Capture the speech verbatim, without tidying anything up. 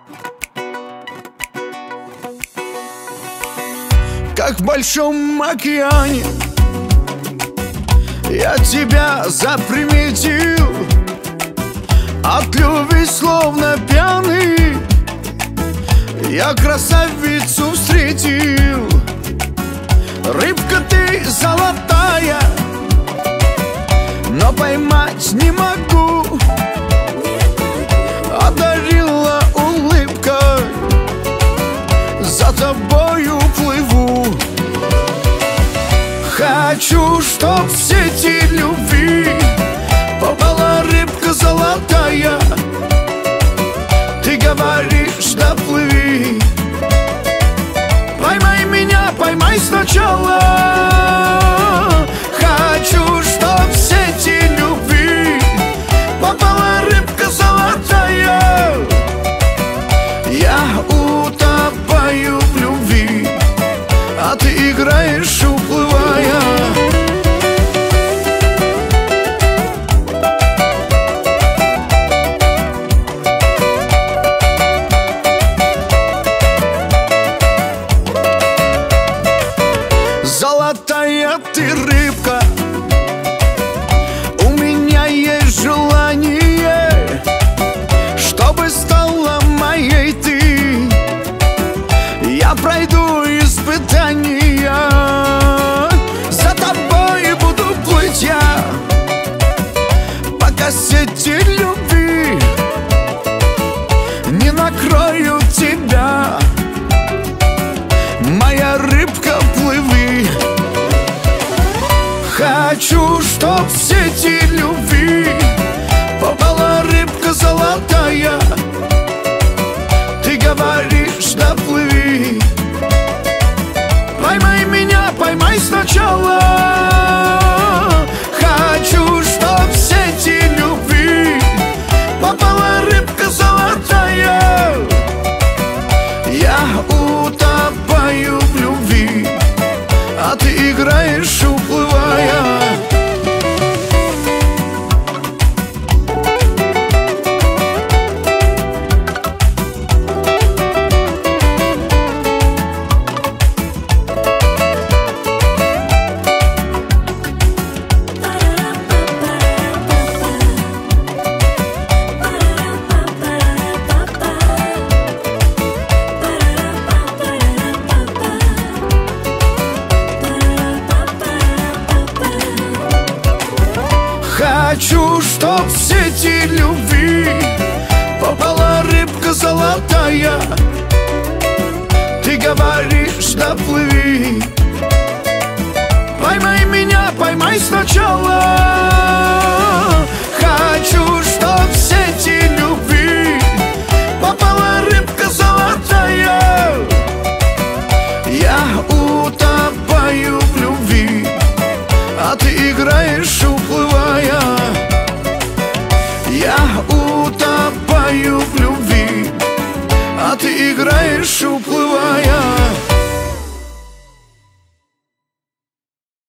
Как в большом океане я тебя заприметил, от любви словно пьяный я красавицу встретил. Рыбка ты золотая, но поймать не могу. Одарила улыбкой, за тобою плыву. Хочу, чтоб в сети любви попала рыбка золотая. Ты говоришь, да плыви. Поймай меня, поймай сначала. Хочу, чтоб в сети любви попала рыбка золотая. Я утопаю в любви, а ты играешь, уплывая. Золотая ты рыбка, у меня есть желание, чтобы стала моей ты. Я пройду испытания, за тобой буду плыть я, пока сети любви не накроют тебя. Моя рыбка, плыви. Хочу, чтоб в сети любви попала рыбка золотая. Ты говоришь, да плыви. Поймай меня, поймай сначала. Хочу, чтоб в сети любви попала рыбка золотая. Я утопаю в любви, а ты играешь, уплывая. Хочу, чтоб в сети любви попала рыбка золотая. Ты говоришь, да плыви. Поймай меня, поймай сначала. Хочу, чтоб в сети любви попала рыбка золотая. Я утопаю в любви, а ты играешь, уплывая. Я утопаю в любви, а ты играешь, уплывая.